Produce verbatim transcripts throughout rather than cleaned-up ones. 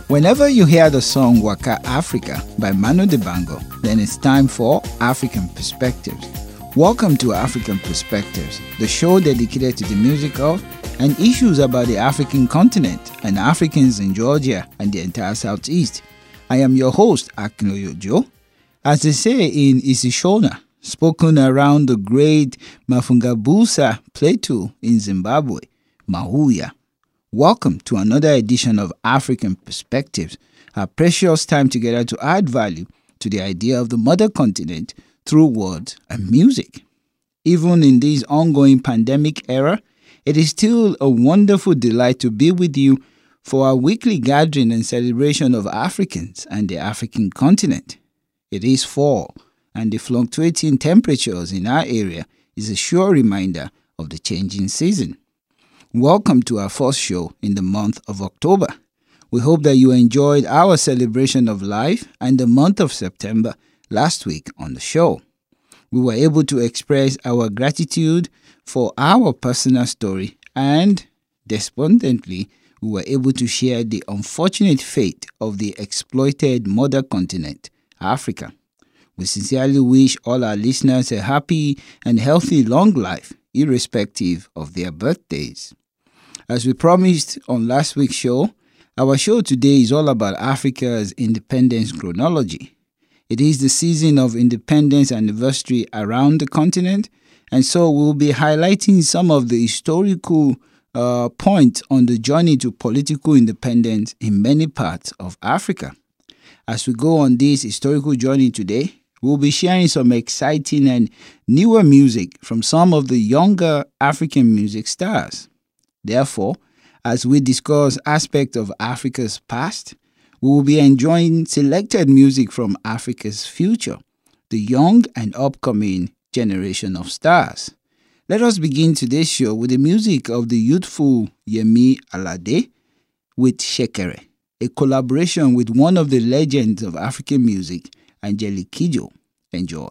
Whenever you hear the song Waka Africa by Manu Dibango, then it's time for African Perspectives. Welcome to African Perspectives, the show dedicated to the music of and issues about the African continent and Africans in Georgia and the entire Southeast. I am your host, Akinloyo Joe. As they say in Isishona, spoken around the great Mafungabusa Plateau in Zimbabwe, Mahuya. Welcome to another edition of African Perspectives, our precious time together to add value to the idea of the mother continent through words and music. Even in this ongoing pandemic era, it is still a wonderful delight to be with you for our weekly gathering and celebration of Africans and the African continent. It is fall, and the fluctuating temperatures in our area is a sure reminder of the changing season. Welcome to our first show in the month of October. We hope that you enjoyed our celebration of life and the month of September last week on the show. We were able to express our gratitude for our personal story and, despondently, we were able to share the unfortunate fate of the exploited mother continent, Africa. We sincerely wish all our listeners a happy and healthy long life, irrespective of their birthdays. As we promised on last week's show, our show today is all about Africa's independence chronology. It is the season of independence anniversary around the continent, and so we'll be highlighting some of the historical uh, points on the journey to political independence in many parts of Africa. As we go on this historical journey today, we'll be sharing some exciting and newer music from some of the younger African music stars. Therefore, as we discuss aspects of Africa's past, we will be enjoying selected music from Africa's future, the young and upcoming generation of stars. Let us begin today's show with the music of the youthful Yemi Alade with Shekere, a collaboration with one of the legends of African music, Angelique Kidjo. Enjoy.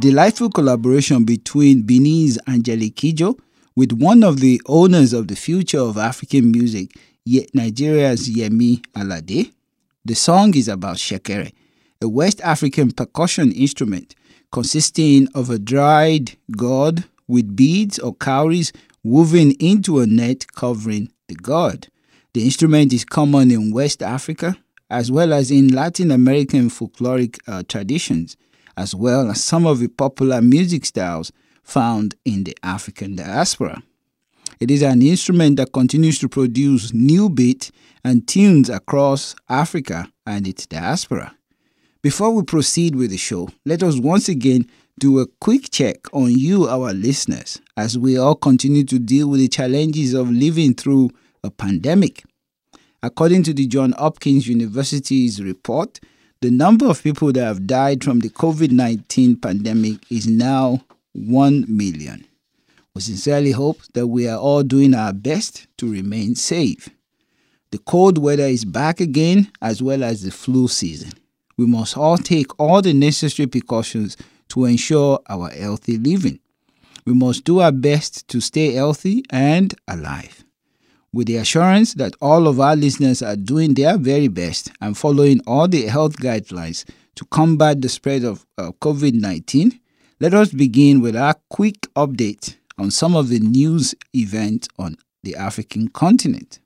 delightful collaboration between Benin's Angelique Kidjo with one of the owners of the future of African music, Nigeria's Yemi Alade. The song is about shekere, a West African percussion instrument consisting of a dried gourd with beads or cowries woven into a net covering the gourd. The instrument is common in West Africa as well as in Latin American folkloric uh, traditions, as well as some of the popular music styles found in the African diaspora. It is an instrument that continues to produce new beats and tunes across Africa and its diaspora. Before we proceed with the show, let us once again do a quick check on you, our listeners, as we all continue to deal with the challenges of living through a pandemic. According to the Johns Hopkins University's report, the number of people that have died from the covid nineteen pandemic is now one million. We sincerely hope that we are all doing our best to remain safe. The cold weather is back again, as well as the flu season. We must all take all the necessary precautions to ensure our healthy living. We must do our best to stay healthy and alive. With the assurance that all of our listeners are doing their very best and following all the health guidelines to combat the spread of uh, covid nineteen, let us begin with our quick update on some of the news events on the African continent.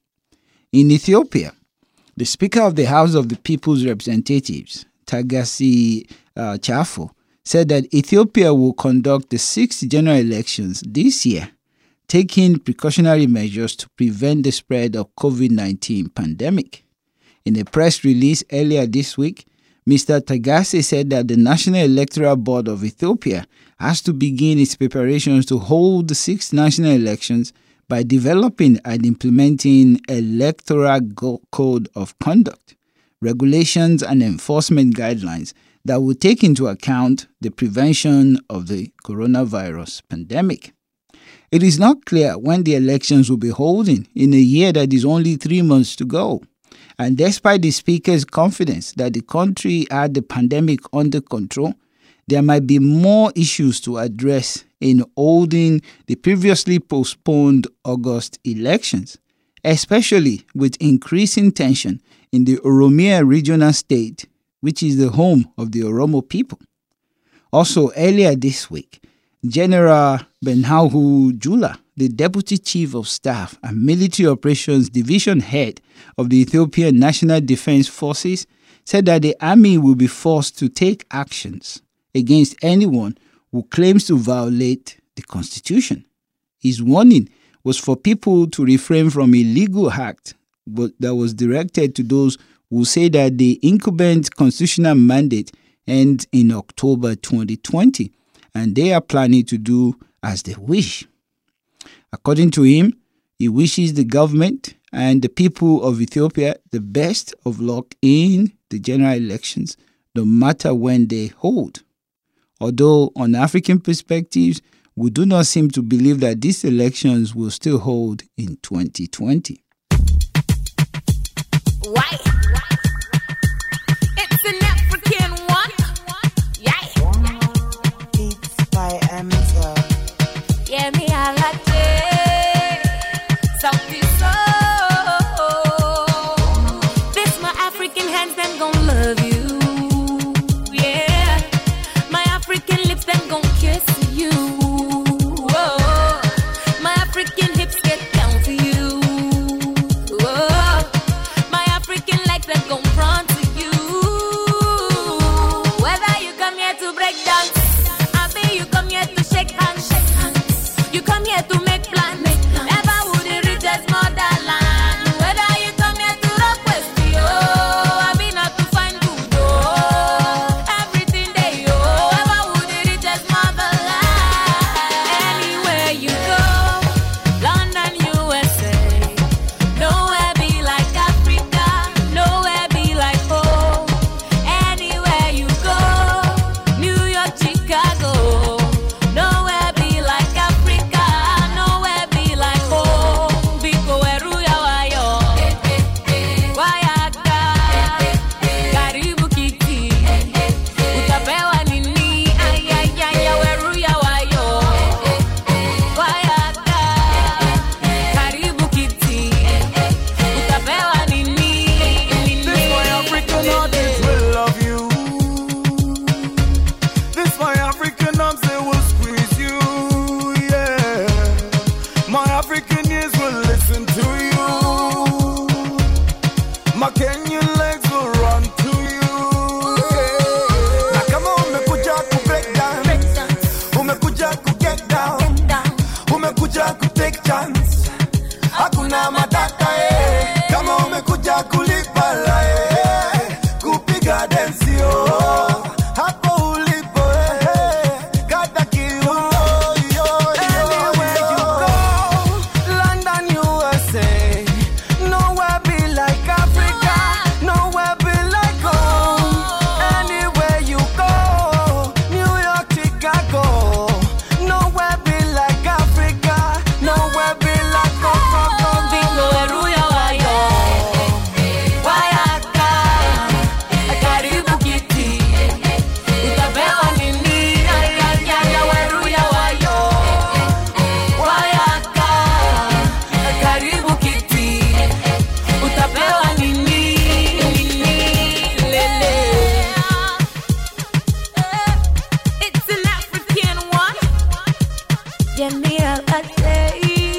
In Ethiopia, the Speaker of the House of the People's Representatives, Tagasi uh, Chafo, said that Ethiopia will conduct the sixth general elections this year, taking precautionary measures to prevent the spread of covid nineteen pandemic. In a press release earlier this week, Mister Tagasi said that the National Electoral Board of Ethiopia has to begin its preparations to hold the sixth national elections by developing and implementing electoral go- code of conduct, regulations and enforcement guidelines that will take into account the prevention of the coronavirus pandemic. It is not clear when the elections will be holding in a year that is only three months to go. And despite the Speaker's confidence that the country had the pandemic under control, there might be more issues to address in holding the previously postponed August elections, especially with increasing tension in the Oromia regional state, which is the home of the Oromo people. Also, earlier this week, General Benhahu Jula, the Deputy Chief of Staff and Military Operations Division Head of the Ethiopian National Defense Forces, said that the army will be forced to take actions against anyone who claims to violate the Constitution. His warning was for people to refrain from illegal acts that was directed to those who say that the incumbent constitutional mandate ends in October twenty twenty, and they are planning to do as they wish. According to him, he wishes the government and the people of Ethiopia the best of luck in the general elections, no matter when they hold. Although on African perspectives, we do not seem to believe that these elections will still hold in twenty twenty. Why? It's an African one. Yeah. Beats by Amazon. Yeah, me I like it. Something so. This my African hands, them gon' love you. Yeah. My African lips, them gon' kiss you. Whoa. My African hips get down for you. Whoa. My African legs, them gon' run to you. Whether you come here to break dance, I think you come here to shake hands. You come here to make plans. Never would it reach as motherland. Whether you come here to rock West, yo, I be not to find good, oh. Everything they yo, ever would it reach as motherland. Anywhere you go, London, U S A, nowhere be like Africa, nowhere be like home. Anywhere you go, New York, Chicago, nowhere be like Africa, nowhere chance, hakuna matata eh. Kama umekuja kulipa la eh, kupiga densi oh. Hapo ulipo eh, kata kiuno yo yo. Anywhere you go, London U S A, nowhere be like Africa, nowhere be like home. Anywhere you go, New York, Chicago, nowhere be like Africa, nowhere be like home. Bingo eruya wayo, wayaka, karibu kiti, utapewa nini? Ayayaya weruya wayo, wayaka, karibu kiti, utapewa nini? Lele. It's an African one. Give me a latte.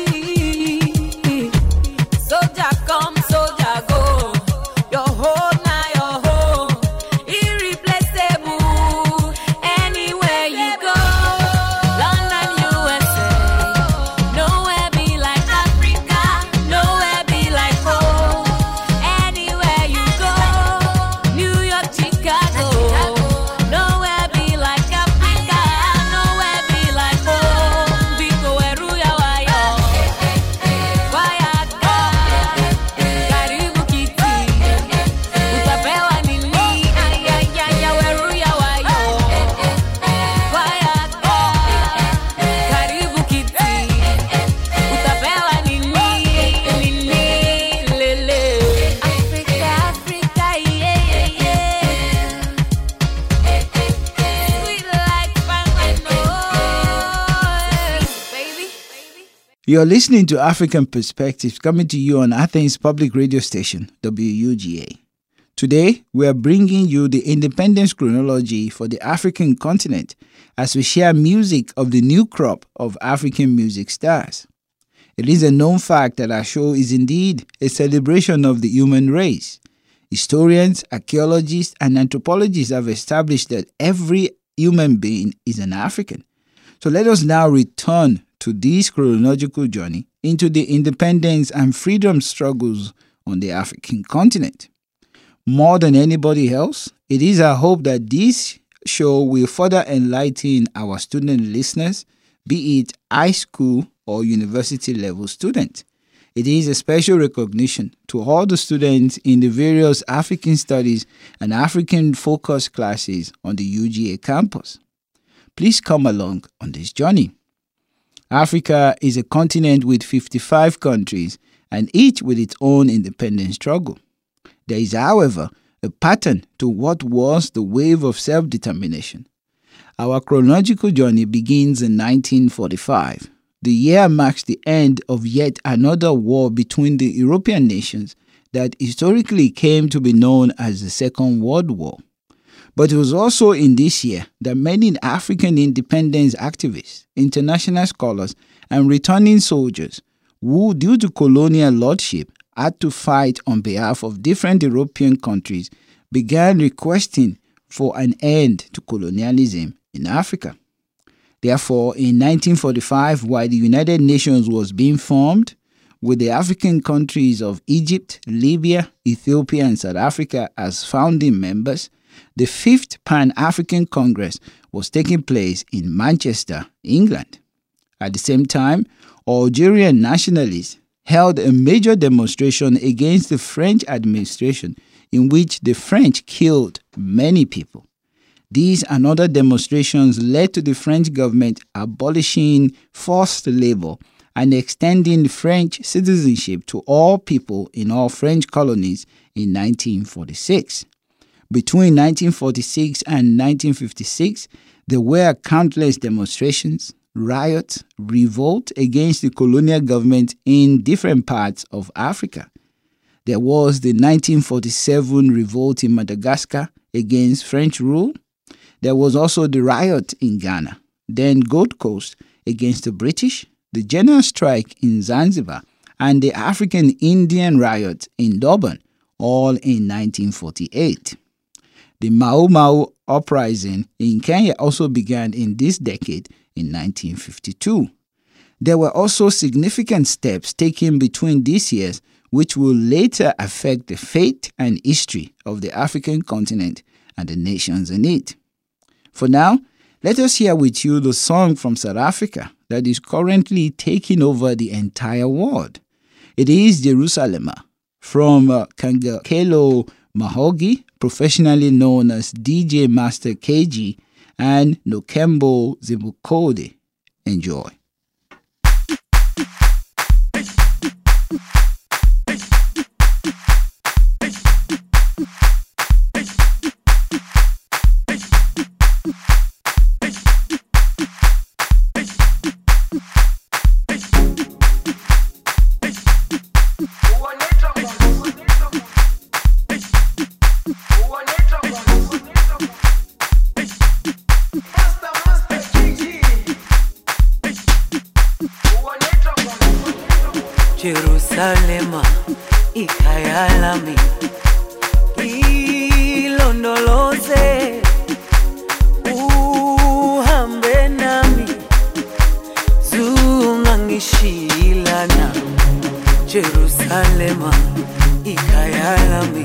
Soldier come, soldier go. Your home now, your home. Irreplaceable. Anywhere you go. London, U S A. Nowhere be like Africa. Nowhere be like home. Anywhere you go. New York, Chicago. Nowhere be like Africa. Nowhere be like home. Bingo eruya wayo. Wayaka. Karibu kiti. Utapewa nini? Ayayaya weruya wayo. Wayaka. Karibu kiti. Utapewa nini? Nini? Lele. Africa, Africa, yeah, yeah, yeah. Sweet like Fangano, baby. You're listening to African Perspectives coming to you on Athens Public Radio Station, W U G A. Today, we are bringing you the independence chronology for the African continent as we share music of the new crop of African music stars. It is a known fact that our show is indeed a celebration of the human race. Historians, archaeologists, and anthropologists have established that every human being is an African. So let us now return to this chronological journey into the independence and freedom struggles on the African continent. More than anybody else, it is our hope that this show will further enlighten our student listeners, be it high school or university level students. It is a special recognition to all the students in the various African studies and African focus classes on the U G A campus. Please come along on this journey. Africa is a continent with fifty-five countries and each with its own independence struggle. There is, however, a pattern to what was the wave of self-determination. Our chronological journey begins in nineteen forty-five. The year marks the end of yet another war between the European nations that historically came to be known as the Second World War. But it was also in this year that many African independence activists, international scholars, and returning soldiers who, due to colonial lordship, had to fight on behalf of different European countries, began requesting for an end to colonialism in Africa. Therefore, in nineteen forty-five, while the United Nations was being formed, with the African countries of Egypt, Libya, Ethiopia, and South Africa as founding members, the fifth Pan-African Congress was taking place in Manchester, England. At the same time, Algerian nationalists held a major demonstration against the French administration in which the French killed many people. These and other demonstrations led to the French government abolishing forced labor and extending French citizenship to all people in all French colonies in nineteen forty-six. Between nineteen forty-six and nineteen fifty-six, there were countless demonstrations, riots, revolt against the colonial government in different parts of Africa. There was the nineteen forty-seven revolt in Madagascar against French rule. There was also the riot in Ghana, then Gold Coast against the British, the general strike in Zanzibar, and the African Indian riot in Durban, all in nineteen forty-eight. The Mau Mau uprising in Kenya also began in this decade in nineteen fifty-two. There were also significant steps taken between these years which will later affect the fate and history of the African continent and the nations in it. For now, let us hear with you the song from South Africa that is currently taking over the entire world. It is Jerusalema from uh, Kangakelo Mahogi, professionally known as D J Master K G, and Nokembo Zibukode. Enjoy. Jerusalema ikhaya lami ilondoloze uhambe nami zungangishilana Jerusalema ikhaya lami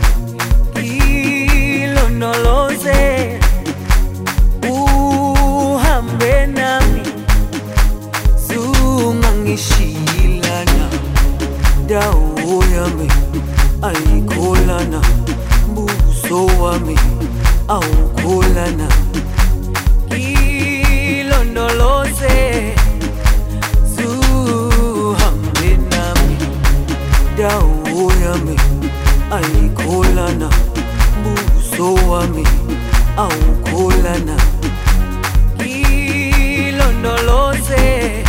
ilondoloze uhambe nami zungangishilana dawo yami ayikholana buso wami awukholana ilondoloze zuhambe nami dawo yami ayikholana buso wami awukholana ilondoloze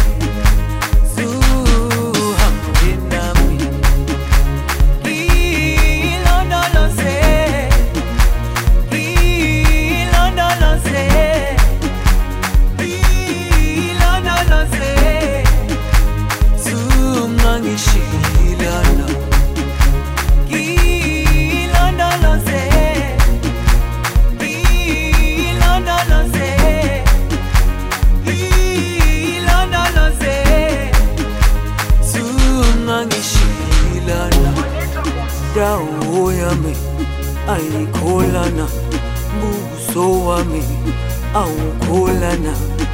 dawo yami ayikholana buso wami awukholana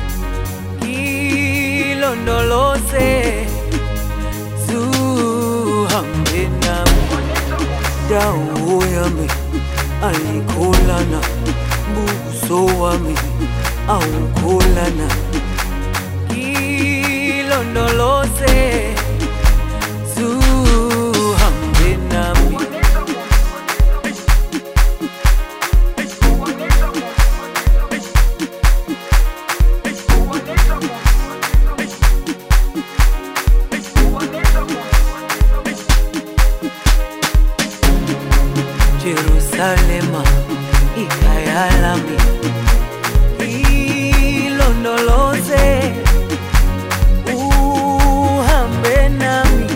ilondoloze zuhambe nami dawo yami ayikholana buso wami awukholana ilondoloze Jerusalema ikhaya lami ilondoloze uhambe nami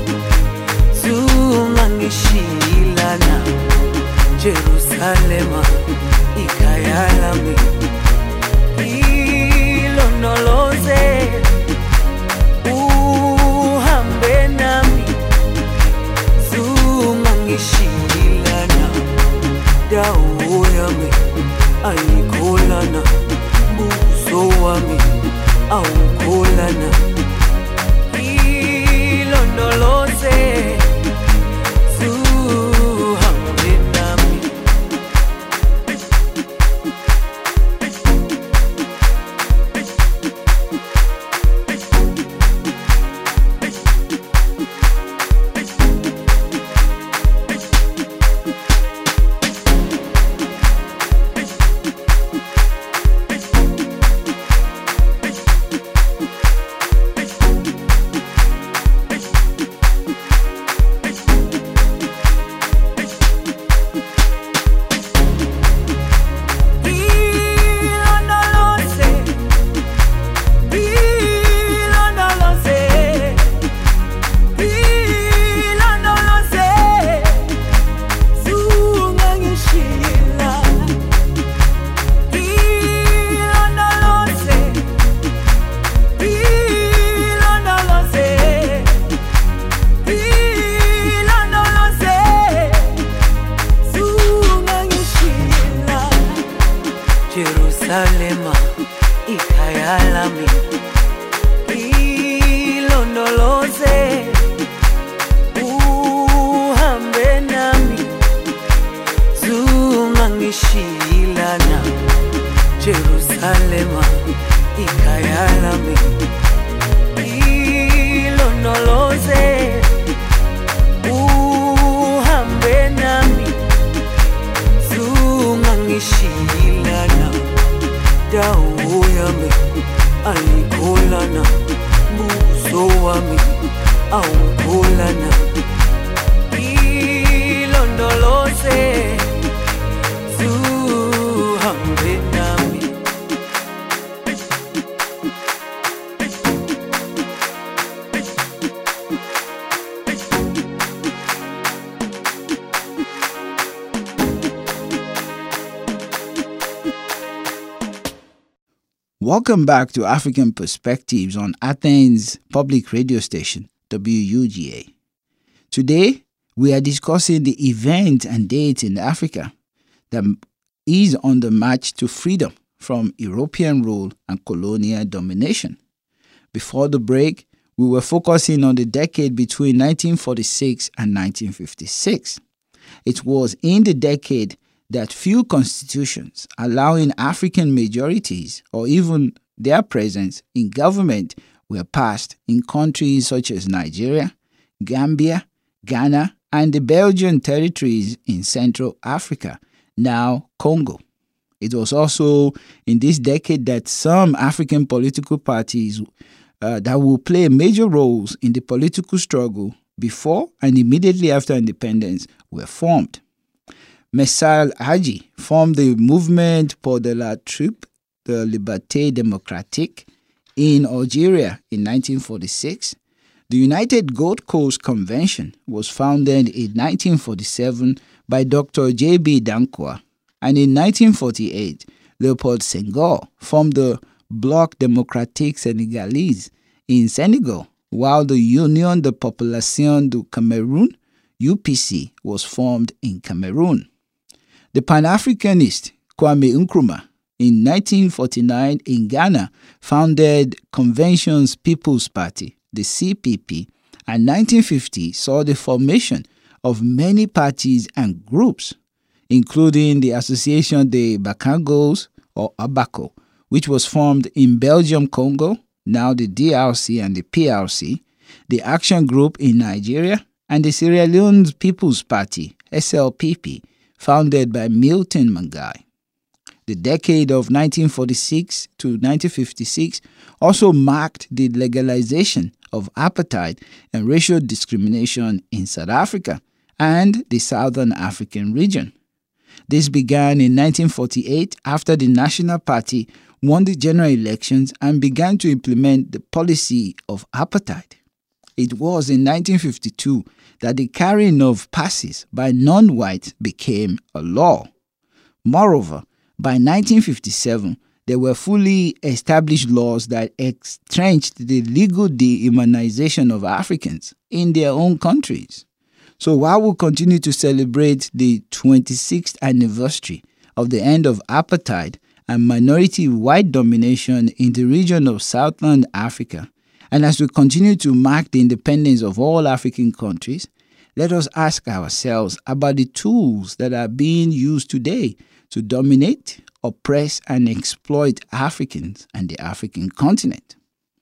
zungangishilana Jerusalema ikhaya lami ilondoloze uhambe nami zungangishilana dawo yami ayikholana buso wami awukholana ilondoloze zuhambe nami wami awukholana ilondoloze zuhambe nami. Welcome back to African Perspectives on Athens Public Radio Station, W U G A. Today, we are discussing the events and dates in Africa that is on the march to freedom from European rule and colonial domination. Before the break, we were focusing on the decade between nineteen forty-six and nineteen fifty-six. It was in the decade that few constitutions allowing African majorities or even their presence in government were passed in countries such as Nigeria, Gambia, Ghana, and the Belgian territories in Central Africa, now Congo. It was also in this decade that some African political parties uh, that will play major roles in the political struggle before and immediately after independence were formed. Messal Hadji formed the Mouvement pour de la Troupe de Liberté Démocratique in Algeria in nineteen forty-six. The United Gold Coast Convention was founded in nineteen forty-seven by Doctor J B Danquah, and in nineteen forty-eight, Leopold Senghor formed the Bloc Démocratique Sénégalais in Senegal, while the Union de Population du Cameroun, U P C, was formed in Cameroon. The Pan-Africanist Kwame Nkrumah in nineteen forty-nine in Ghana founded Convention's People's Party, the C P P, and nineteen fifty saw the formation of many parties and groups, including the Association des Bacangos, or ABACO, which was formed in Belgium, Congo, now the D R C and the P R C, the Action Group in Nigeria, and the Sierra Leone's People's Party, S L P P, founded by Milton Mangai. The decade of nineteen forty-six to nineteen fifty-six also marked the legalization of apartheid and racial discrimination in South Africa and the Southern African region. This began in nineteen forty-eight after the National Party won the general elections and began to implement the policy of apartheid. It was in nineteen fifty-two that the carrying of passes by non-whites became a law. Moreover, by nineteen fifty-seven, there were fully established laws that entrenched the legal dehumanization of Africans in their own countries. So while we continue to celebrate the twenty-sixth anniversary of the end of apartheid and minority white domination in the region of Southern Africa, and as we continue to mark the independence of all African countries, let us ask ourselves about the tools that are being used today to dominate, oppress, and exploit Africans and the African continent.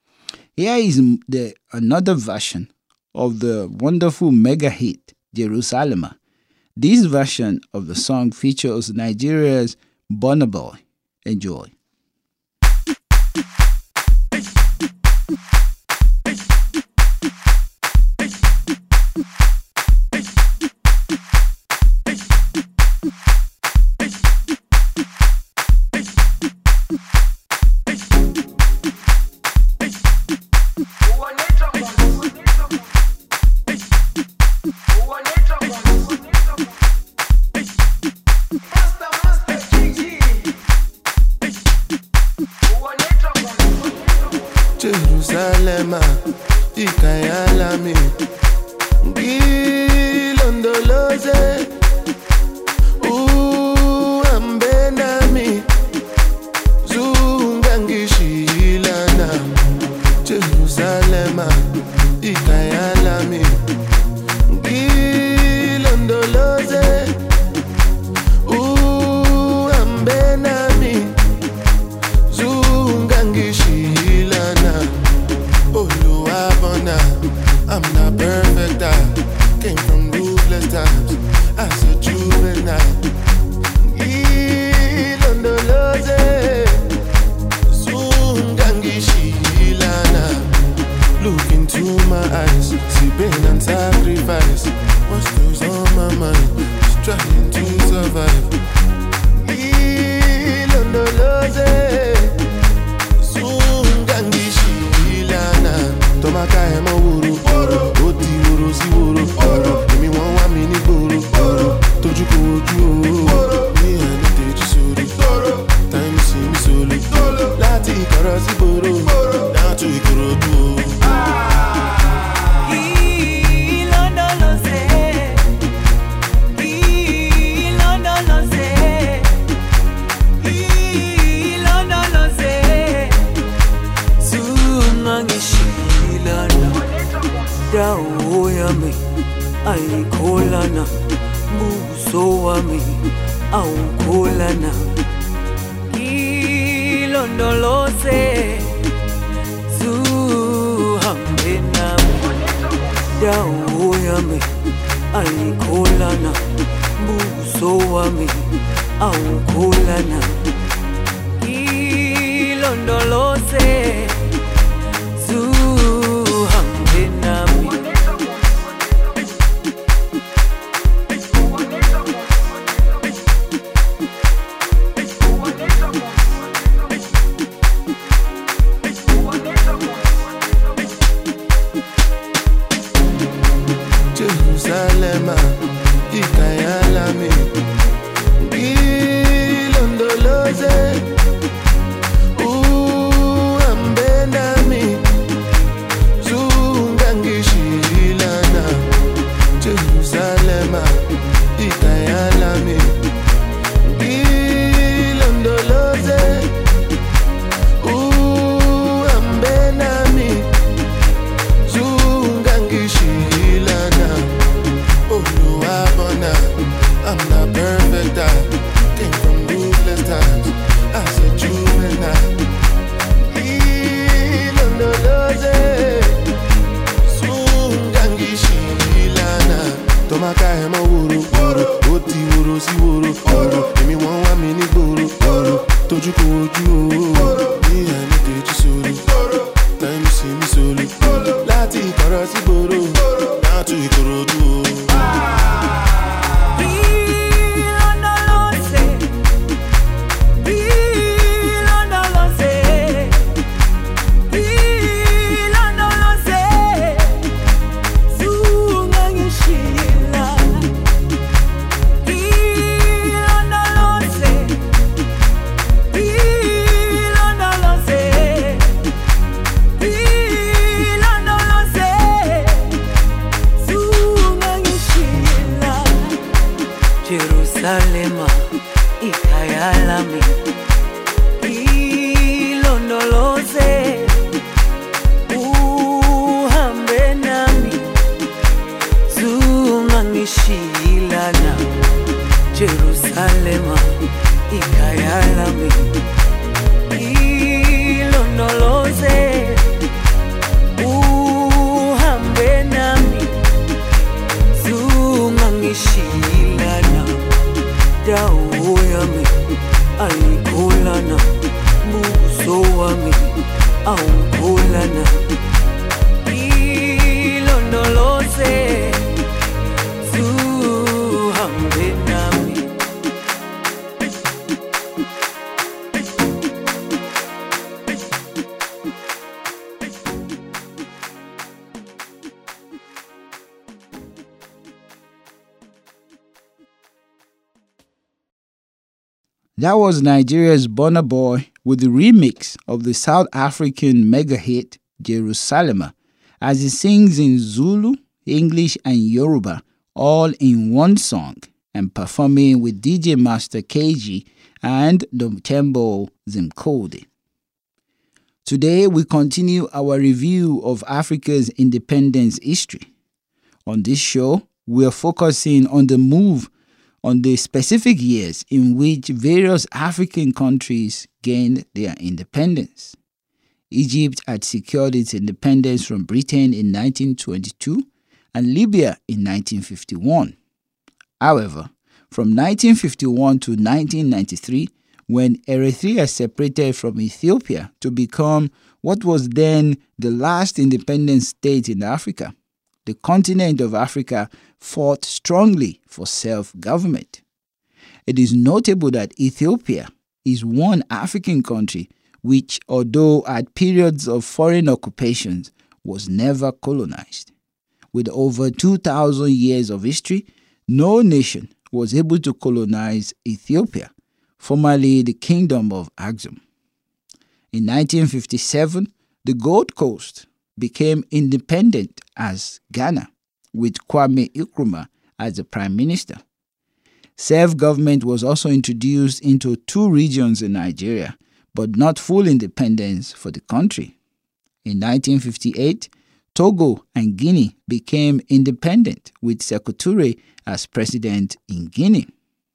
Here is the, another version of the wonderful mega hit, Jerusalem. This version of the song features Nigeria's Burna Boy. Enjoy. Jerusalem, ikayalami, ngilondoloze, uhambe nami, zungangishilana. Jerusalem, ikayalami, ngilondoloze, uhambe nami, zungangishilana. I'm not perfect, I came from ruthless times as a juvenile. Ilondoloze, zungangishilana. Look into my eyes, see pain and sacrifice. What's goes on my mind? Just trying to survive. Ilondoloze, sungangishi ilana. Tomaka emo wuru, oti wuru si wuru. Emi won wa mi ni gboro, toju ko oju o. Me and teju sori, time see me solo. Lati koro si boro, down to Ikorodu. Dawo yami ayikholana buso wami awukholana ilondoloze zuhambe nami dawo yami ayikholana buso wami awukholana ilondoloze zuhambe nami. Jerusalem, ikayalami, ilondoloze, uhambe nami, zungangishilana. Jerusalem, ikayalami, ilondoloze, uhambe nami, zungangishilana. I'm not perfect, I came from ruthless times as a juvenile. Ilondoloze, sungangishilana. Tomaka emo wuru, oti wuru si wuru. Emi won wa mi ni gboro, toju ko oju o. Me and teju sori, time see me solo. Lati koro si boro, down to Ikorodu. Jerusalema ikayalami ilondoloze uhambe nami zungangishilana. Jerusalema ikayalami ilondoloze uhambe nami zungangishilana. Dawo yami ayikholana buso wami awukholana ilondoloze zuhambe nami. That was Nigeria's Burna Boy with the remix of the South African mega hit Jerusalema, as he sings in Zulu, English and Yoruba all in one song, and performing with D J Master K G and Domtembo Zimkode. Today we continue our review of Africa's independence history. On this show, we are focusing on the move on the specific years in which various African countries gained their independence. Egypt had secured its independence from Britain in nineteen twenty-two and Libya in nineteen fifty-one. However, from nineteen fifty-one to nineteen ninety-three, when Eritrea separated from Ethiopia to become what was then the last independent state in Africa, the continent of Africa fought strongly for self-government. It is notable that Ethiopia is one African country which, although at periods of foreign occupations, was never colonized. With over two thousand years of history, no nation was able to colonize Ethiopia, formerly the Kingdom of Axum. In nineteen fifty-seven, the Gold Coast became independent as Ghana, with Kwame Nkrumah as the Prime Minister. Self-government was also introduced into two regions in Nigeria, but not full independence for the country. In nineteen fifty-eight, Togo and Guinea became independent, with Sékou Touré as president in Guinea.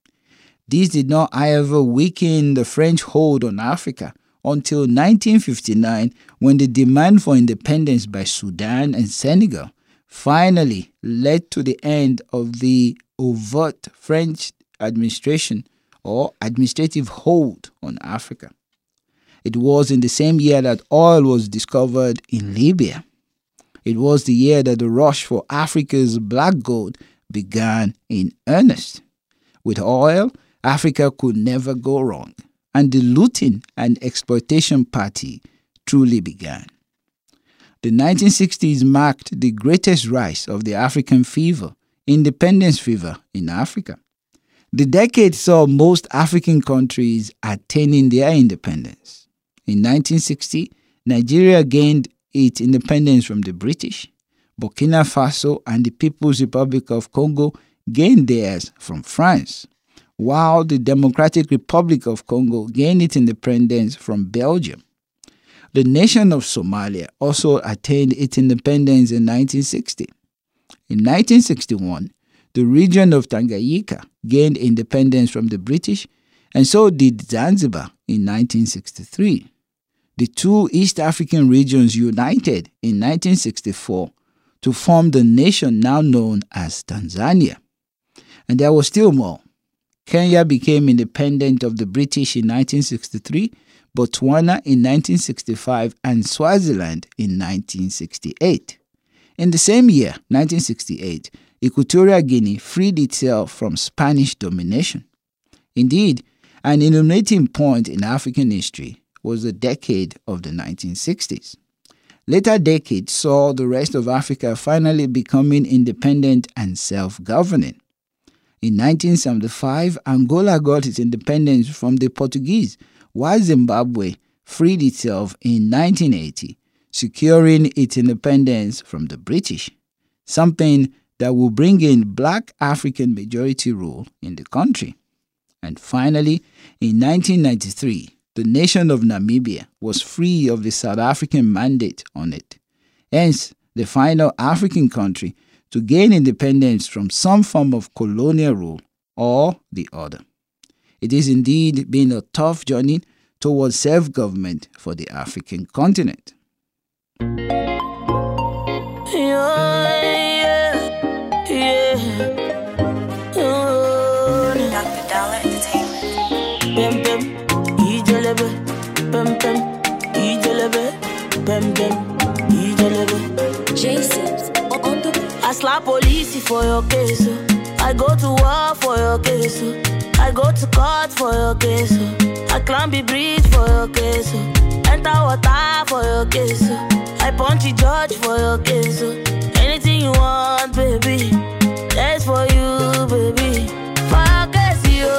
This did not, however, weaken the French hold on Africa until nineteen fifty-nine, when the demand for independence by Sudan and Senegal finally led to the end of the overt French administration or administrative hold on Africa. It was in the same year that oil was discovered in Libya. It was the year that the rush for Africa's black gold began in earnest. With oil, Africa could never go wrong, and the looting and exploitation party truly began. The nineteen sixties marked the greatest rise of the African fever, independence fever in Africa. The decade saw most African countries attaining their independence. In nineteen sixty, Nigeria gained its independence from the British. Burkina Faso and the People's Republic of Congo gained theirs from France, while the Democratic Republic of Congo gained its independence from Belgium. The nation of Somalia also attained its independence in nineteen sixty. In nineteen sixty-one, the region of Tanganyika gained independence from the British, and so did Zanzibar in nineteen sixty-three. The two East African regions united in nineteen sixty-four to form the nation now known as Tanzania. And there was still more. Kenya became independent of the British in nineteen sixty-three, Botswana in nineteen sixty-five, and Swaziland in nineteen sixty-eight. In the same year, nineteen sixty-eight, Equatorial Guinea freed itself from Spanish domination. Indeed, an illuminating point in African history was the decade of the nineteen sixties. Later decades saw the rest of Africa finally becoming independent and self-governing. In nineteen seventy-five, Angola got its independence from the Portuguese, while Zimbabwe freed itself in nineteen eighty, securing its independence from the British, something that will bring in black African majority rule in the country. And finally, in nineteen ninety-three, the nation of Namibia was free of the South African mandate on it, hence the final African country to gain independence from some form of colonial rule or the other. It is indeed been a tough journey towards self-government for the African continent. Doctor Dollar Entertainment. Pem pem, ijelebe. Pem pem, ijelebe. Pem pem, ijelebe. Jason on the I slap police for your case. oh. I go to war for your case. oh. I go to court for your case. oh. I climb the bridge for your case. oh. Enter water for your case. oh. I punch the judge for your case. oh. Anything you want, baby. That's for you, baby. For your case, yo.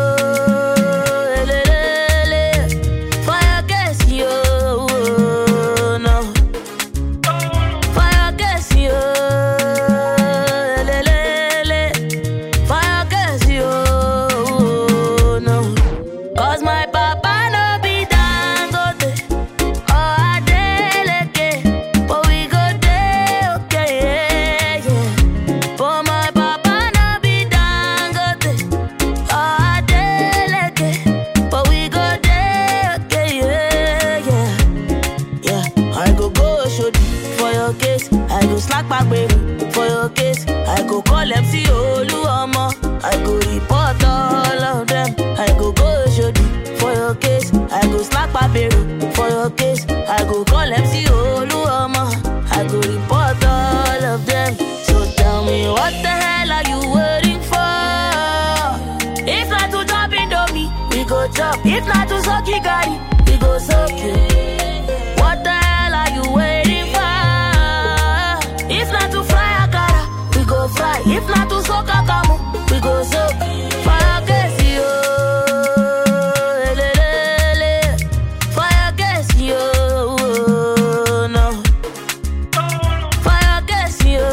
Elelele. For your case, yo. No. For your case, yo. Elelele. For your case, yo. No. Cause my papa no be Dangote or Adeleke, but we go there, okay, yeah, yeah. But my papa no be Dangote or Adeleke, but we go there, okay, yeah, yeah. Yeah, I go go shodi for your case. I go slack back baby for your case. I go call M C Oluomo. I go report all of them. I go go shodi for your case. I go slack back baby for your case. I go call Tell me what the hell are you waiting for? If not to jump into me, we go jump. If not to suck you, got it, we go suck you. What the hell are you waiting for? If not to fly a car, we go fly. If not to suck a camo, we go suck. Fire gas, yo. Fire gas, yo. No. Fire gas, yo.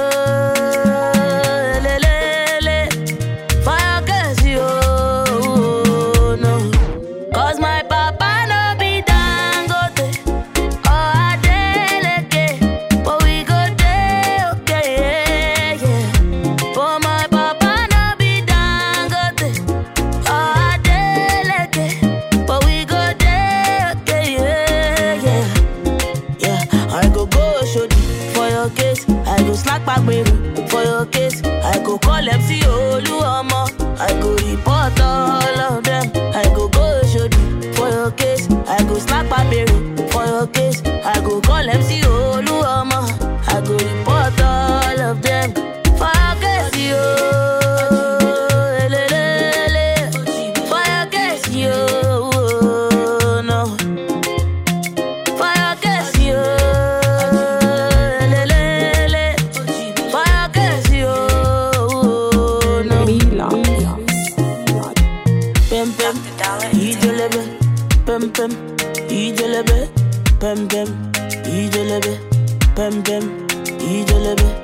Fire gas, yo. No. Cause my papa no be Dangote or Adeleke, but we go there, okay, yeah, yeah. For my papa no be Dangote or Adeleke, but we go there, okay, yeah, yeah, yeah. I go go shodi for your case, I go slack back baby for your case, I go call M C Oluomo, I go report all of them, I go go shodi for your case, I go slack back baby for your case, I go call M C Oluomo, I go report all of them. Fire gas, yo. Elelele. Fire gas, yo. No. Fire gas, yo. Elelele. Fire gas, yo. No. Pem pem. Ijelebe. Pem pem. Ijelebe. Pem pem. Ijelebe. Pem pem. Ijelebe.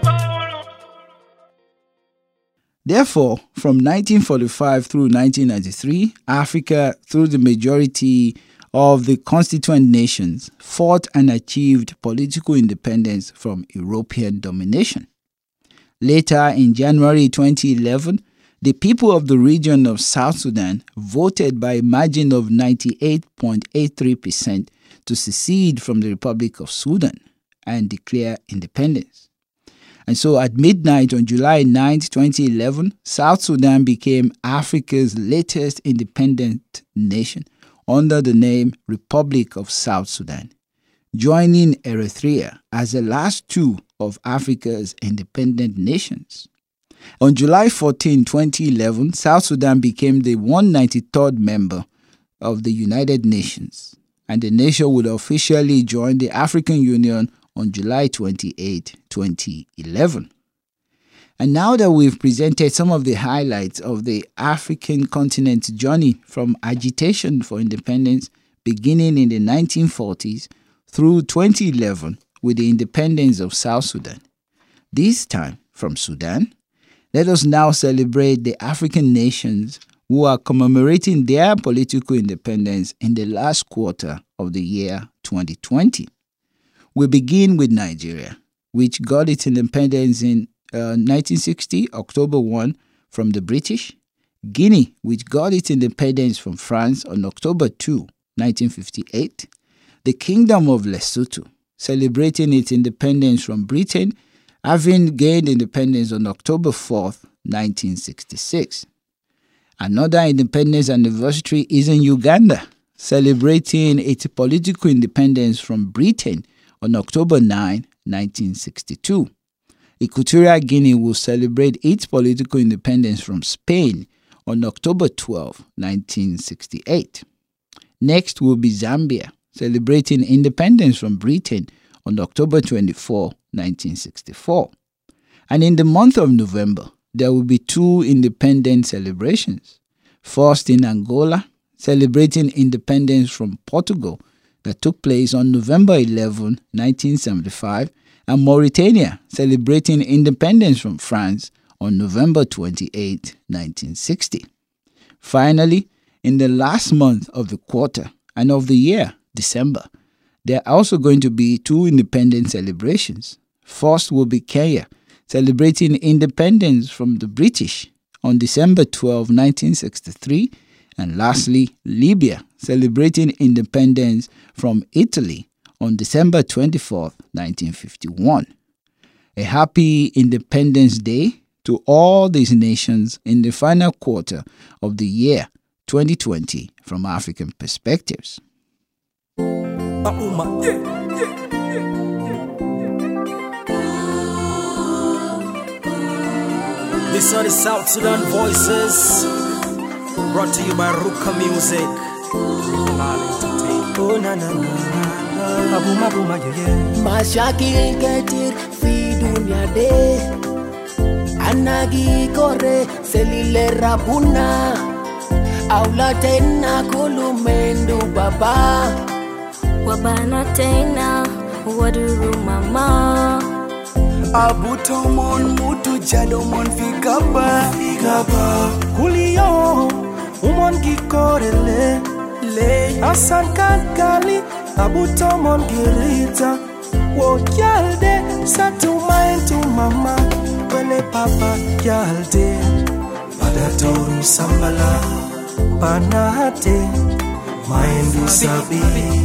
Therefore, from nineteen forty-five through nineteen ninety-three, Africa, through the majority of the constituent nations, fought and achieved political independence from European domination. Later, in January twenty eleven, the people of the region of South Sudan voted by a margin of ninety-eight point eight three percent to secede from the Republic of Sudan and declare independence. And so at midnight on July ninth, twenty eleven, South Sudan became Africa's latest independent nation under the name Republic of South Sudan, joining Eritrea as the last two of Africa's independent nations. On July fourteenth, twenty eleven, South Sudan became the one hundred ninety-third member of the United Nations, and the nation would officially join the African Union on July twenty-eighth, twenty eleven. And now that we've presented some of the highlights of the African continent's journey from agitation for independence beginning in the nineteen forties through twenty eleven with the independence of South Sudan, this time from Sudan, let us now celebrate the African nations who are commemorating their political independence in the last quarter of the year twenty twenty. We begin with Nigeria, which got its independence in uh, nineteen sixty, October first, from the British. Guinea, which got its independence from France on October second, nineteen fifty-eight. The Kingdom of Lesotho, celebrating its independence from Britain, having gained independence on October fourth, nineteen sixty-six. Another independence anniversary is in Uganda, celebrating its political independence from Britain on October ninth, nineteen sixty-two. Equatorial Guinea will celebrate its political independence from Spain on October twelfth, nineteen sixty-eight. Next will be Zambia, celebrating independence from Britain on October twenty-fourth, nineteen sixty-four. And in the month of November, there will be two independence celebrations. First in Angola, celebrating independence from Portugal that took place on November eleventh, nineteen seventy-five, and Mauritania celebrating independence from France on November twenty-eighth, nineteen sixty. Finally, in the last month of the quarter and of the year, December, there are also going to be two independence celebrations. First will be Kenya, celebrating independence from the British on December twelfth, nineteen sixty-three, and lastly, Libya, celebrating independence from Italy on December twenty-fourth, nineteen fifty-one. A happy Independence Day to all these nations in the final quarter of the year twenty twenty from African Perspectives. This one is South Sudan Voices, brought to you by Ruka Music. Oh na na na, abuma abuma yeah yeah. Mashakil ketir fi dunya de, anagi kore selile rabuna, aula tena kulumendu baba, wabana tena waduru mama. Abutomon mutu jadomon figaba figaba Kulio umon gikorele le asan kankali abutomon girita wo yalde satu main tu mama wele papa yalde Badatoru sambala panate main du sabi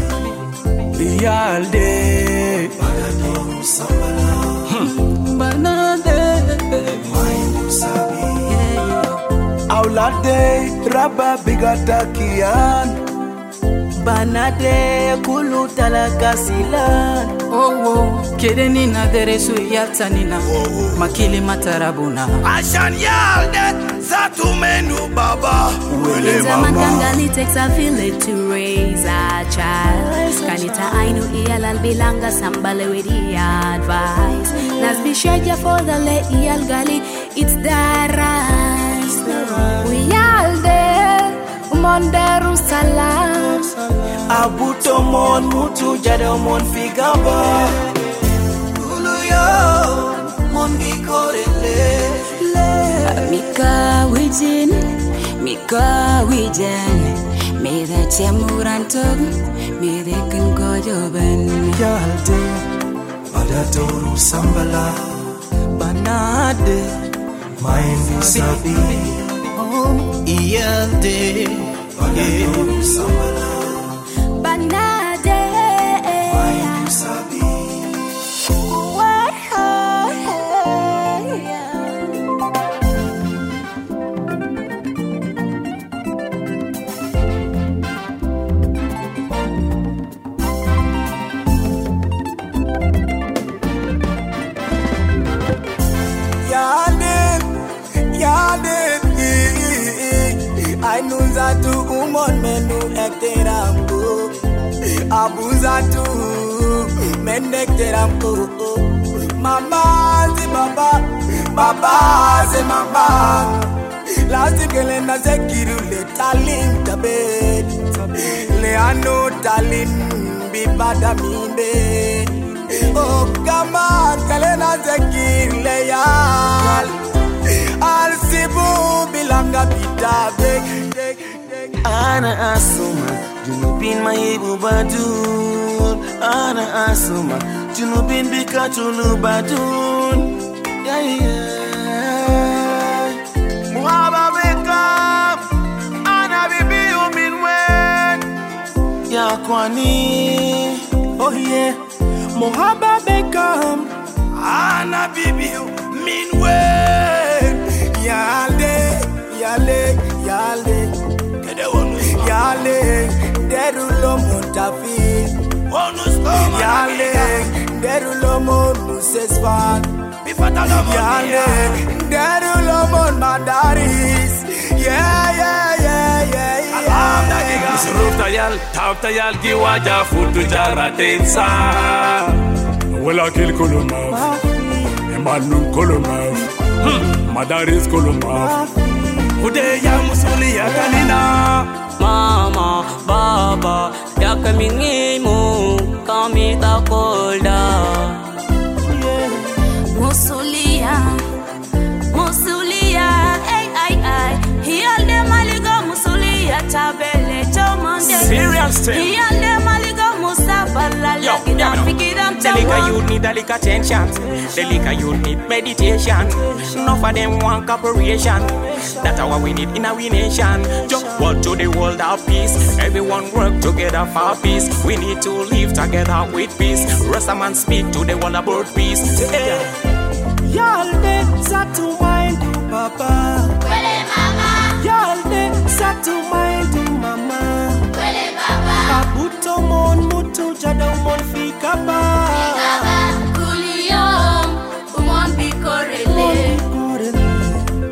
yalde Badatoru sambala banade Main sabi Aulade raba bigata kian banade kulu talakasilan. Oh oh, kedeni na deresu yatanina, makili matarabuna. Ashan yalde zatu menu baba wele mama Zamangangali takes a village to raise a child. Kanita ainu iyal bilanga sambale with the advice. Nas bishaja for the le iyal gali, it's the rise. We all there, monderu salam. abutomon mutu jadomon figaba Uluyo mongi korele Mika wijin, mika wijan, me the temurantog, me the kungojoben. yalde Badatoru sambala banade main du sabi Iyalde Badatoru sambala Banade. Main sabi Yaden yaden ainunzatu umon menu ekterambu abuzatu menekterambu mama zi baba baba zi mama lazikele na zekiru le talin tabet le anu talin bibada minde oh kama kale na zekir le yal al sibu bilanga bitabe Ana asuma, junubin maibu badun. Ana asuma, junubin bikatulu badun. Yeah yeah. Muhaba bekam, ana bibi uminwen. Ya kwani, oh yeah mohaba bekam Ana bibi minwen yale yale yale Kede wonu yale derulo montafi Wonu stoma yale derulo mon musesfan Bifata lomo yale derulo mon madaris yeah yeah yeah yeah yeah Suruf tayal, tap tayal giwaja futu jara tensa. Wala kil kulumaf, emanun kulumaf, madaris kulumaf. Ude ya musuli ya kanina. Mama, baba, yakamingimu, kamita kolda. Musulia, Musulia, ay ay ay. Heal the maligo Musulia tabele chomonde. Serious thing. Heal the maligo Musabala Yo, lagi yo, dan yo. pikiran Delika chawan. youth need a lick attention. Delika youth need meditation. Enough of them want cooperation. That's what we need in our nation. Just work to the world of peace. Everyone work together for peace. We need to live together with peace. Rastaman speak to the world about peace. Hey. yalde satu main du baba Wele mama, yalde satu main du mama wele baba. abutomon mutu jadomon fikaba Baba, kuliyom, umon bikorele.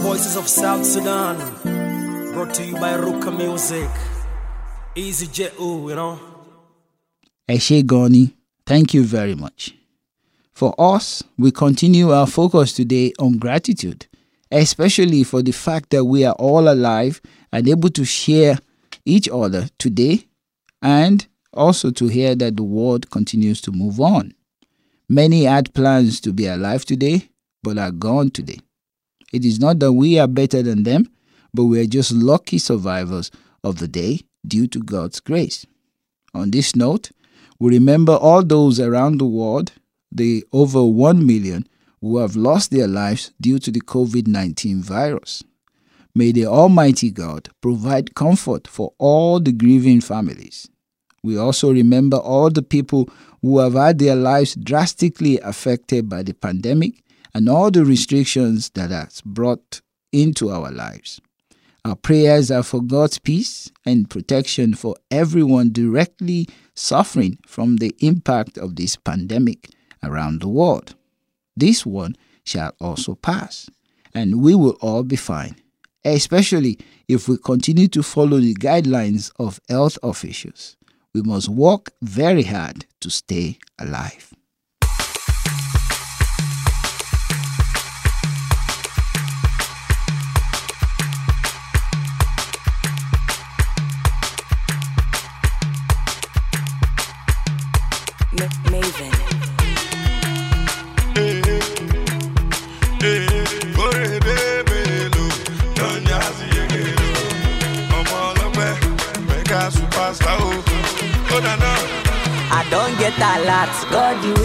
Voices of South Sudan, brought to you by Ruka Music. Easy J U, you know. Eshe Goni, thank you very much. For us, we continue our focus today on gratitude, especially for the fact that we are all alive and able to share each other today, and also to hear that the world continues to move on. Many had plans to be alive today, but are gone today. It is not that we are better than them, but we are just lucky survivors of the day due to God's grace. On this note, we remember all those around the world, the over one million who have lost their lives due to the covid nineteen virus. May the Almighty God provide comfort for all the grieving families. We also remember all the people who have had their lives drastically affected by the pandemic and all the restrictions that has brought into our lives. Our prayers are for God's peace and protection for everyone directly suffering from the impact of this pandemic around the world. This one shall also pass, and we will all be fine, especially if we continue to follow the guidelines of health officials. We must work very hard to stay alive. Maven. I don't get a lot, God you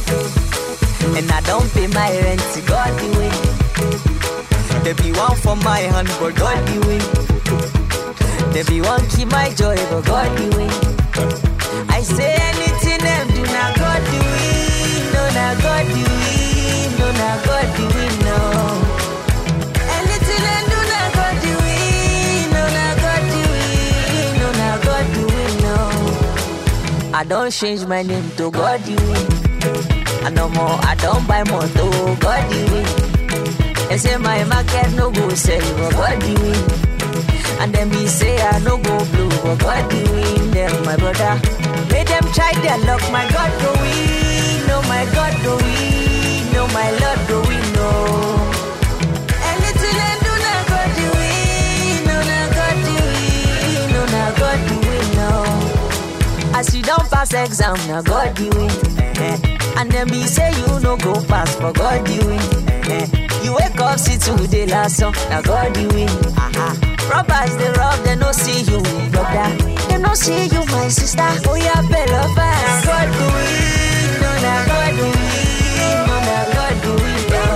win. And I don't pay my rent, God you win. There be one for my hand, but God you win. There be one keep my joy, but God you win. I say anything them do not God do it, no not God do it, no not God do it, no. Anything them do not God do it, no not God do it, no not God do it, no. I don't change my name to God do it. I no more, I don't buy more to God do it. They say my market no go sell, but God do it. And then me say I no go blue, but God do it, them my brother. Let them try their luck, my God go in, no my God go in, no my Lord go in, no. Anything I do not God do it, no not God do it, no not God do it, no. As you don't pass exam, now God do it, eh. And then me say you no go pass, but God do it, eh. You wake up, see today last song, now God do it, aha. Robbers they rob, they no see you, brother. They no see you, my sister. Oh yeah, better fast. God do it, no na God do it, no na God do it, no.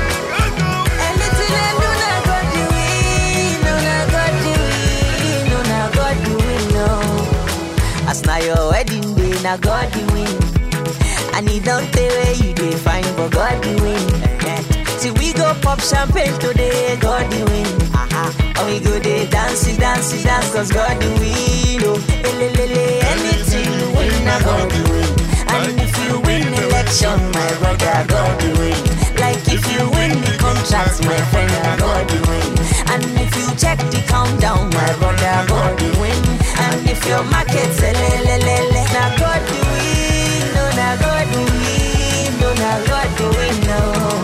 Anything I do na God do it, no na God do it, no na God do it, no. As na your wedding day, na God do it. And he don't tell where you dey find, but God do it. See we go pop champagne today, God do it. And we go there dancey, dancey, dance, cause God do win, oh. Elelele, anything you win, I God do win. And if you win election, my brother, God do win. Like if you win the contract, my friend, I God do win. And if you check the countdown, my brother, God do win. And if your market's elelelele, now God do win, no, now God do win, no, now God do win, no.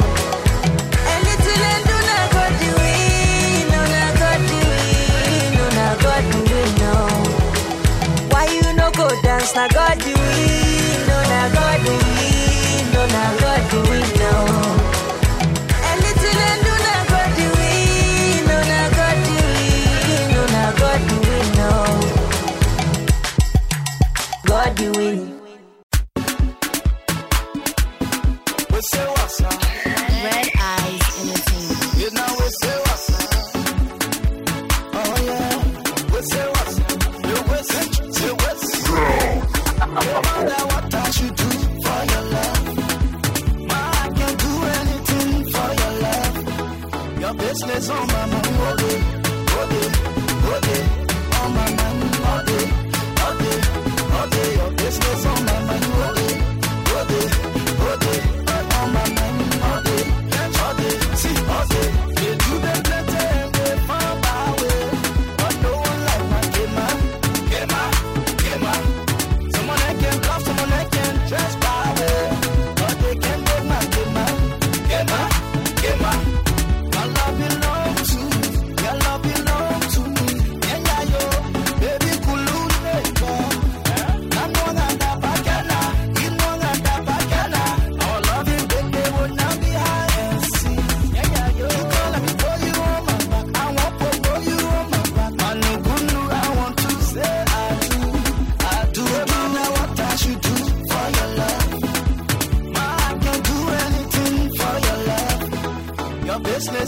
Dance, now God do it, no, now God do it, no, now God do it, no. Anything I do, now God do it, no, now God do it, no, now God do it, no. God do it. Red Eyes Entertainment. You know we say what's up. Oh yeah, we say what's up. You we say, say what's up. No matter what I should do for your love, I can do anything for your love. Your business on my mind, all day, all day, all day, on my mind, all day, all day, all day. Your business on my mind, all day, all day, all day, on my mind, all day, all day. See, all day, you do the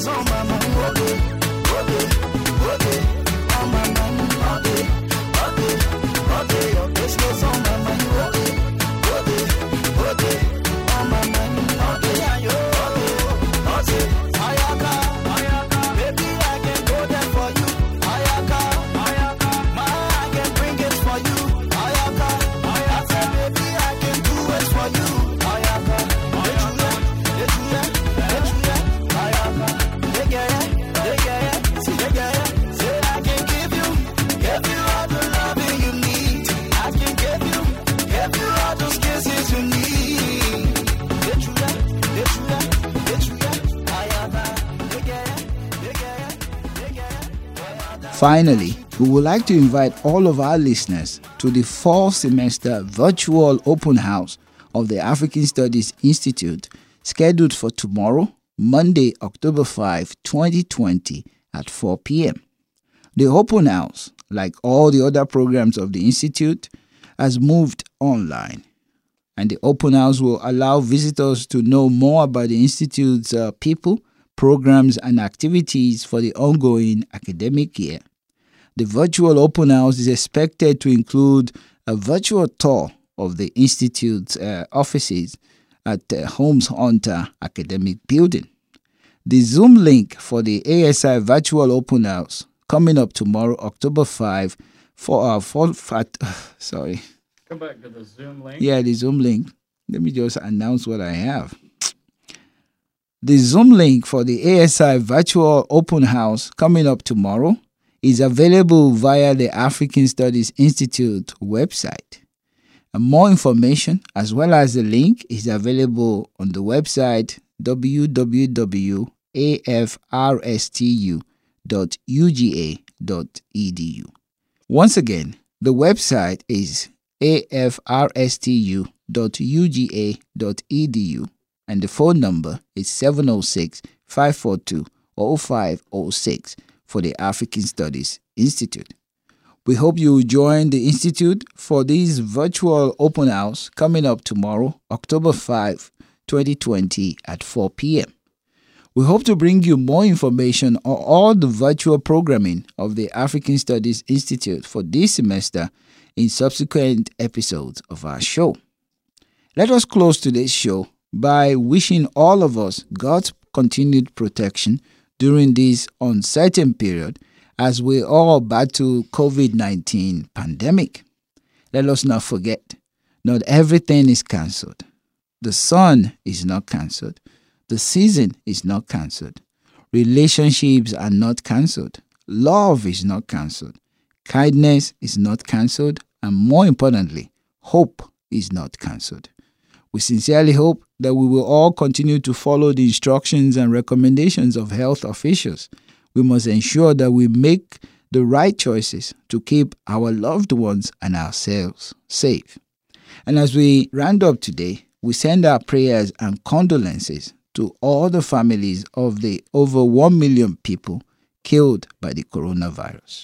on my mind. Okay, okay, okay, on my mind. Okay, okay, okay, your business on my mind. Okay, okay, okay, on my mind. Okay, yeah, yo, okay, Ayaka, Ayaka, baby, I can go there for you. Ayaka, Ayaka, my I can bring it for you. Ayaka, Ayaka, baby, I can do it for you. Ayaka, Ayaka, Ayaka, Ayaka, yeah, yeah, yeah, yeah, see, yeah, yeah, say I can give you, give you all the loving you need. I can give you, give you all those kisses you need. Yeah, true, yeah, yeah, true, yeah, yeah, true, yeah, Ayaka, yeah, yeah, yeah, yeah, yeah. Finally, we would like to invite all of our listeners to the fall semester virtual open house of the African Studies Institute, scheduled for tomorrow, Monday, October fifth, twenty twenty at four p.m. The open house, like all the other programs of the Institute, has moved online. And the open house will allow visitors to know more about the Institute's uh, people, programs, and activities for the ongoing academic year. The virtual open house is expected to include a virtual tour of the Institute's uh, offices at the Holmes Hunter Academic Building. The Zoom link for the A S I virtual open house coming up tomorrow, October fifth, for our for, for, sorry. Come back to the Zoom link. Yeah, the Zoom link. Let me just announce what I have. The Zoom link for the A S I virtual open house coming up tomorrow is available via the African Studies Institute website. And more information, as well as the link, is available on the website w w w dot a f r s t u dot u g a dot e d u. Once again, the website is a f r s t u dot u g a dot e d u, and the phone number is seven zero six, five four two, zero five zero six for the African Studies Institute. We hope you will join the Institute for this virtual open house coming up tomorrow, October fifth, twenty twenty at four p.m. We hope to bring you more information on all the virtual programming of the African Studies Institute for this semester in subsequent episodes of our show. Let us close today's show by wishing all of us God's continued protection during this uncertain period as we all battle covid nineteen pandemic. Let us not forget, not everything is cancelled. The sun is not cancelled. The season is not cancelled. Relationships are not cancelled. Love is not cancelled. Kindness is not cancelled. And more importantly, hope is not cancelled. We sincerely hope that we will all continue to follow the instructions and recommendations of health officials. We must ensure that we make the right choices to keep our loved ones and ourselves safe. And as we round up today, we send our prayers and condolences to all the families of the over one million people killed by the coronavirus.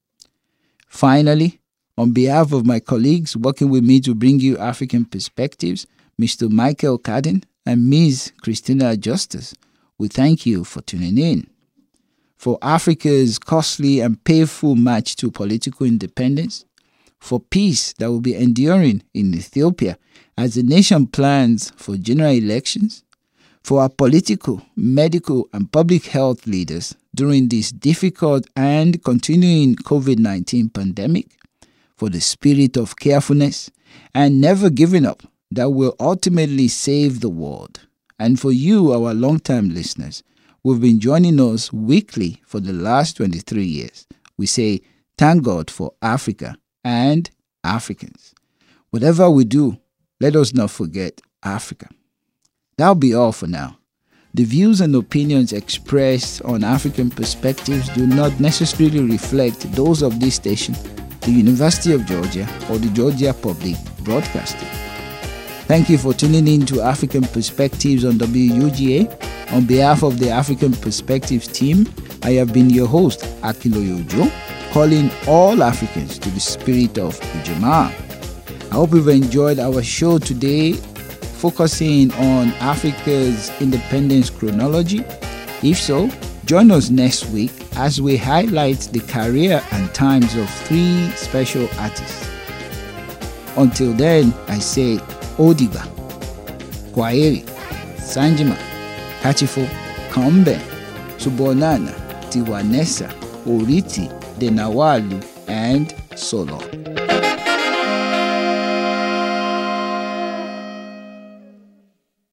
Finally, on behalf of my colleagues working with me to bring you African Perspectives, Mister Michael Cadden and Miz Christina Justice, we thank you for tuning in. For Africa's costly and painful march to political independence, for peace that will be enduring in Ethiopia as the nation plans for general elections, for our political, medical, and public health leaders during this difficult and continuing covid nineteen pandemic, for the spirit of carefulness and never giving up that will ultimately save the world, and for you, our long-time listeners, who've been joining us weekly for the last twenty-three years. We say, thank God for Africa and Africans. Whatever we do, let us not forget Africa. That'll be all for now. The views and opinions expressed on African Perspectives do not necessarily reflect those of this station, the University of Georgia, or the Georgia Public Broadcasting. Thank you for tuning in to African Perspectives on W U G A. On behalf of the African Perspectives team, I have been your host, Akiloyo Joe, calling all Africans to the spirit of Ujamaa. I hope you've enjoyed our show today, focusing on Africa's independence chronology. If so, Join us next week as we highlight the career and times of three special artists. Until then, I say Odiba, Kwaheri, Sanjima, Kachifo, Kambe, Subonana, Tiwanesa, Oriti, Denawalu, and Solo.